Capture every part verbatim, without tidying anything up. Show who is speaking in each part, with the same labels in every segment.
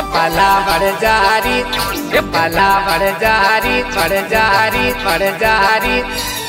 Speaker 1: पला बढ़ जारी पला बढ़ जारी बढ़ जारी बढ़ जारी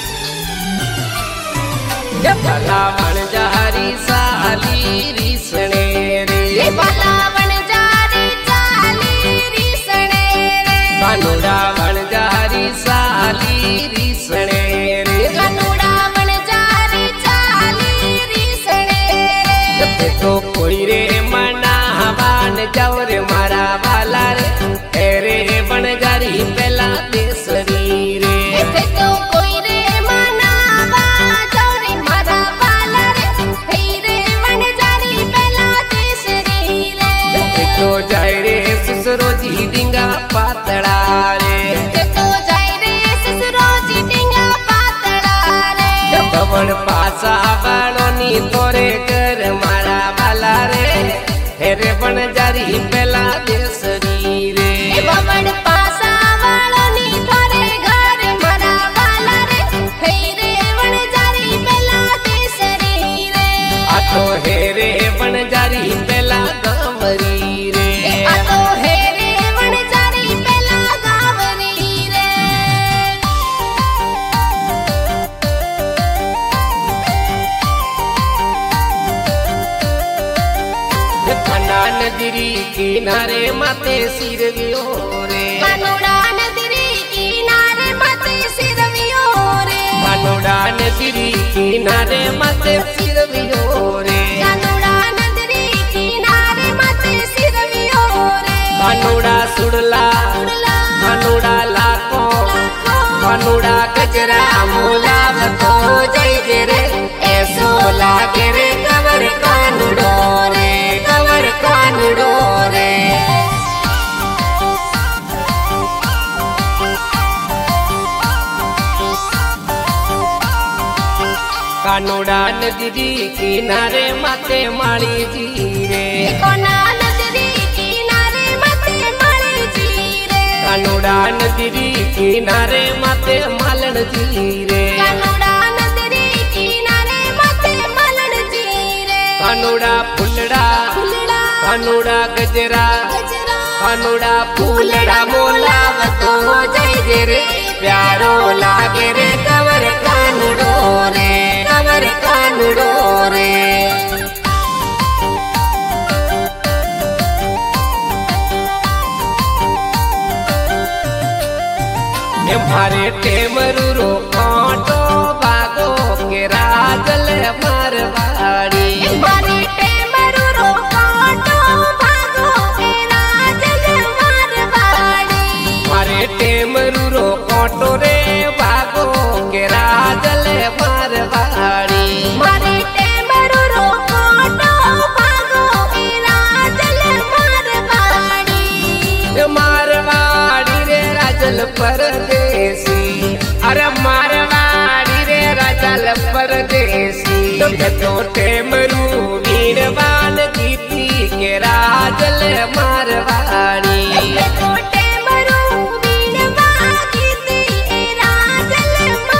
Speaker 1: पला बढ़ जारी साली रिसणे रे
Speaker 2: पला बढ़ जारी साली रिसणे रे
Speaker 1: कानूड़ा बढ़ जारी साली रिसणे रे
Speaker 2: कानूड़ा बढ़ जारी साली रिसणे रे
Speaker 1: तो कोई रे मनावान जाओ रे मारा वाला रे रे बन जारी पहला देसरी रे
Speaker 2: तो कोई रे मनावा जाओ रे मारा वाला रे रे बन जारी पहला देसरी रे
Speaker 1: तो जाए रे ससुरो जी डिंगा पातड़ा रे
Speaker 2: तो जाए रे ससुरो जी डिंगा पातड़ा रे
Speaker 1: कवड़ पासा वालों नी तोरे घर मारा वाला रे रे बन जारी पहला देसरी रे
Speaker 2: बबड़ पासा वालों नी तोरे घर मारा वाला रे रे बन जारी पहला देसरी रे
Speaker 1: आ तो हे रे बन जारी पहला गावरी रे
Speaker 2: आ तो हे रे बन जारी पहला गावरी रे
Speaker 1: खना नदरी किनारे माते सिरवियो रे
Speaker 2: कानूड़ा नदरी किनारे माते सिरवियो रे
Speaker 1: कानूड़ा नदरी किनारे माते सिरवियो रे
Speaker 2: कानूड़ा नदरी किनारे माते सिरवियो रे
Speaker 1: कानूड़ा सुड़ला कानूड़ा लाको कानूड़ा गजरा मोलाव तो जय रे ऐसो लागे रे कवर कानूड़ो रे कवर कानूड़ो रे कानूड़ा नदरी किनारे माते माली जी रे
Speaker 2: कोना नदरी किनारे माते माली जी रे
Speaker 1: कानूड़ा नदरी किनारे माते मालन जी रे
Speaker 2: कानूड़ा नदरी किनारे माते मालन जी रे
Speaker 1: कानूड़ा फुलड़ा
Speaker 2: फुलड़ा
Speaker 1: कानूड़ा गजरा
Speaker 2: गजरा
Speaker 1: कानूड़ा फूलड़ा मोलाव तो जय रे प्यारो लागे रे कवर कानूड़ो रे कवर कानूड़ो रे मारे टेमरू रो कांटो बागो के राजल मारवाड़ी
Speaker 2: मारे टेमरू रो कांटो भागो के राजल मारवाड़ी
Speaker 1: मारे टेमरू रो कांटो रे बागो के राजल मारवाड़ी
Speaker 2: मारे टेमरू रो कांटो भागो के राजल मारवाड़ी
Speaker 1: मारवाड़ी रे राजल परदेसी अरे मारवाड़ी रे राजल परदेसी तो टेमरू वीरवान गीती के राजल मारवाड़ी
Speaker 2: तो टेमरू वीरवा गीती के राजल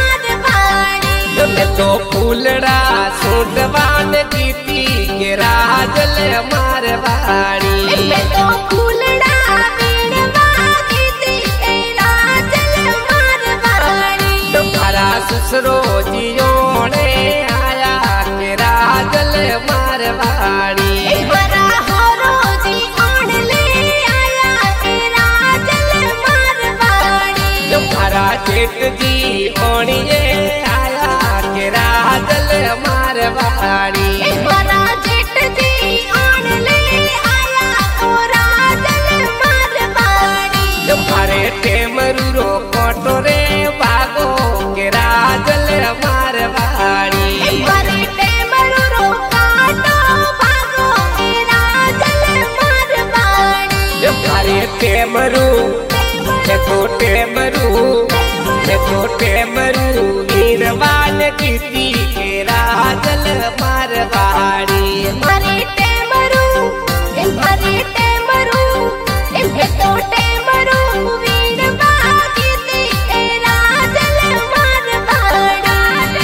Speaker 2: मारवाड़ी
Speaker 1: तो फूलड़ा सूटवान गीती के राजल मारवाड़ी
Speaker 2: तो फूलड़ा वीरवा गीती के राजल मारवाड़ी
Speaker 1: तुम्हारा ससुरो जियोने आया के राजल मारवाड़ी
Speaker 2: बड़ा हो रोजी ओढ़ ले आया के राजल मारवाड़ी
Speaker 1: तुम्हारा जेठ जी ओणिए आया के राजल मारवाड़ी
Speaker 2: बड़ा जेठ जी ओढ़ ले आया ओ राजल मारवाड़ी
Speaker 1: तुम्हारे टेमरू रो कोटोरे बागो के राजल मारवाड़ी
Speaker 2: बड़े टेमरू रो काटो भागो के राजल मारवाड़ी
Speaker 1: तुम्हारे टेमरू देखो टेमरू देखो टेमरू वीरवान गीती के राजल मारवाड़ी
Speaker 2: मारे टेमरू मारे टेमरू तो टेमरू वीरवा गीती के राजल मारवाड़ी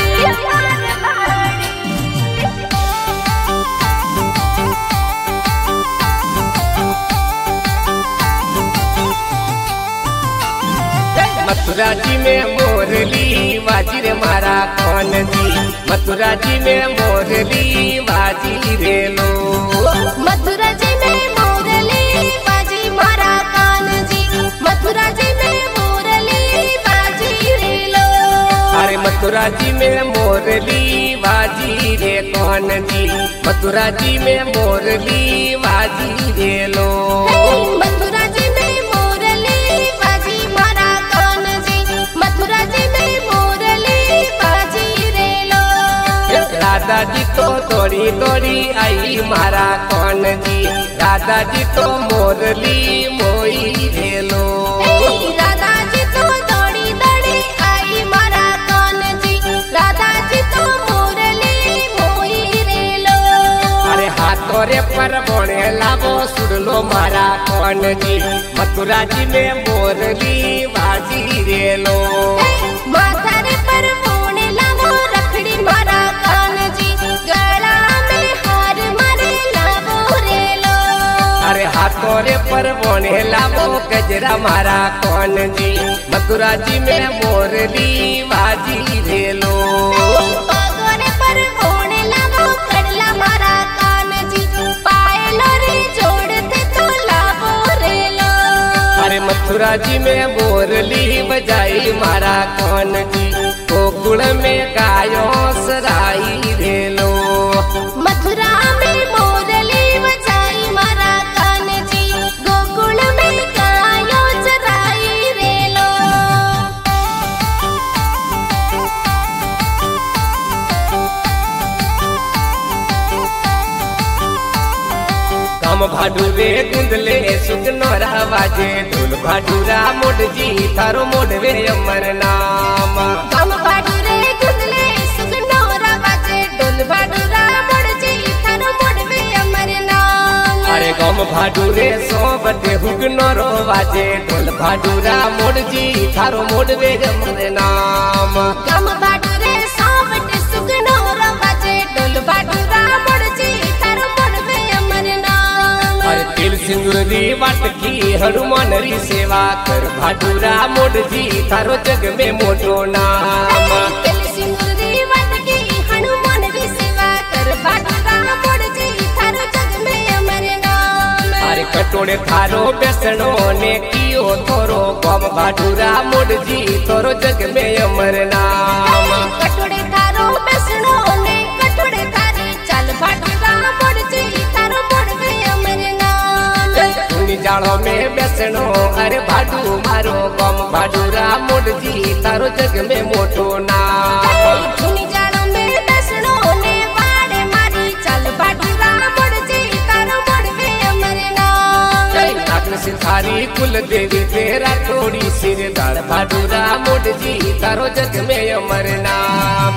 Speaker 1: मथुरा जी में मोरली बाजी रे मारा कौन जी, मथुरा जी में मोरली बाजी रे लो।
Speaker 2: मथुरा जी में मोरली बाजी मारा कान जी, मथुरा जी में मोरली बाजी रे लो।
Speaker 1: अरे मथुरा जी में मोरली बाजी रे कौन जी, मथुरा जी में मोरली बाजी रे लो।
Speaker 2: मथुरा जी में मोरली बाजी मारा कान जी, मथुरा जी में मोरली बाजी रे लो।
Speaker 1: राधा जी तो दौड़ी दौड़ी आई मारा कौन जी, राधा जी तो मोरली मोई रे लो।
Speaker 2: राधा जी तो दौड़ी दौड़ी आई मारा कान जी, राधा जी तो मोरली मोई रे लो।
Speaker 1: अरे हाथों रे पर बोने लावो सुन लो मारा कौन जी, मथुरा जी में मोरली बाजी रे लो।
Speaker 2: माथा रे पर बोने लावो रखड़ी मारा कान जी, गला में हार मारे लावो रे लो।
Speaker 1: अरे हाथों रे पर बोने लावो गजरा मारा कौन जी, मथुरा जी में मोरली बाजी रे लो।
Speaker 2: पागोरे पर बोने लावो कड़ला मारा कान जी, पायलो रे जोड़ते तो लावो रे लो।
Speaker 1: अरे मथुरा जी में मोरली बजाई मारा कौन जी, गोकुल में गायो सराई रे लो।
Speaker 2: मथुरा में मोरली बजाई मारा कान जी, गोकुल में गायो चराई रे लो।
Speaker 1: कम भाडुरे गुंदले सुगनोरा बाजे, ढोल भाडुरा मोड जी थारो मोडवे अमर नाम।
Speaker 2: गम भाडुरे गुंदले सुगनोरा बाजे, ढोल भाडुरा मोड़ जी थारो मोड़वे अमर नाम।
Speaker 1: अरे गम भाडुरे सोबते हुगनोरो बाजे, ढोल भाडुरा मोड जी थारो मोडवे अमर नाम।
Speaker 2: गम भाडुरे सावट सुगनोरा बाजे, ढोल भाडुरा मोड़ जी थारो मोड़वे अमर नाम।
Speaker 1: अरे तिल सिंदूर दी वाटकी हनुमान री सेवा कर, भाडुरा मोड जी थारो जग में मोटो नाम।
Speaker 2: तिल सिंदूर दी वाटकी हनुमान री सेवा कर, भाडुरा मोड़ जी थारो जग में अमर नाम।
Speaker 1: अरे कटोरे थारो बेसणो ने कियो थोरो, गम भाडुरा मोड जी थोरो जग में अमर नाम।
Speaker 2: कटोरे थारो बेसणो ने कटोरे थारी चल, भाडुरा मोड़ जी थारो मोड़वे अमर नाम।
Speaker 1: सुनी जाड़ो में बेसणो अरे भाडू मारो, गम भाडुरा मोड जी थारो जग में मोटो नाम।
Speaker 2: धुनी जाड़ो में बेसणो ने वाड़े मारी चल, भाडुरा मोड़ जी थारो मोड़वे अमर नाम।
Speaker 1: नागन सिंधारी कुल देवी तेरा थोड़ी सिर दाड़, भाडुरा मोड जी थारो जग में अमर नाम।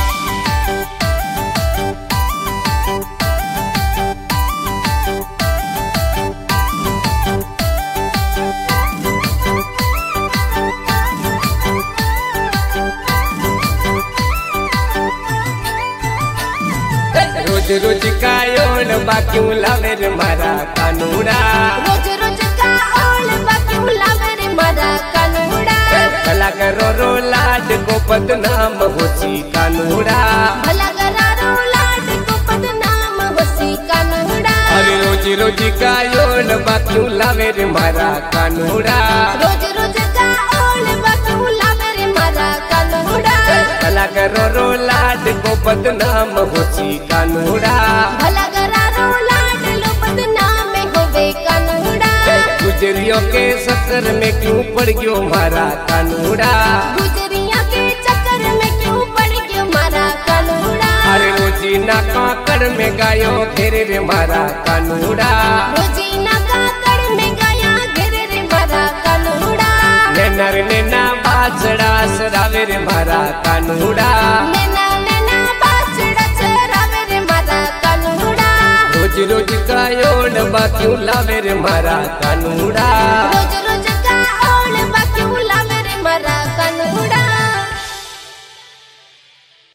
Speaker 1: रोज रोज का योड़ बाक्यों लावे रे मारा कानूड़ा,
Speaker 2: रोज रोज का ओल बाक्यों लावे रे मारा कानूड़ा।
Speaker 1: भला करो रो लाड को बदनाम होसी कानूड़ा,
Speaker 2: भला करारो लाड को बदनाम होसी कानूड़ा।
Speaker 1: अरे रोज रोज का योड़ बाक्यों लावे रे मारा कानूड़ा,
Speaker 2: रोज रोज का ओल बाक्यों लावे रे मारा कानूड़ा।
Speaker 1: भला करो रो लाड को बदनाम होसी कानूड़ा,
Speaker 2: भला करारो लाड लो बदनाम होवे कानूड़ा।
Speaker 1: गुजरियों के सफर में क्यों पड़ गयो मारा कानूड़ा,
Speaker 2: गुजरिया के चक्कर में क्यों पड़ गयो मारा कानूड़ा।
Speaker 1: अरे रोजीना काकड़ में गायो घेरे रे मारा कानूड़ा,
Speaker 2: रोजीना काकड़ में गाया घेरे रे मारा कानूड़ा।
Speaker 1: नैना नैना बाजड़ा सरावे रे मारा कानूड़ा,
Speaker 2: नैना नैना बाजड़ा चरावे रे मारा कानूड़ा।
Speaker 1: रोज रोज का योड़ बाक्यों लावे रे मारा कानूड़ा।
Speaker 2: रोज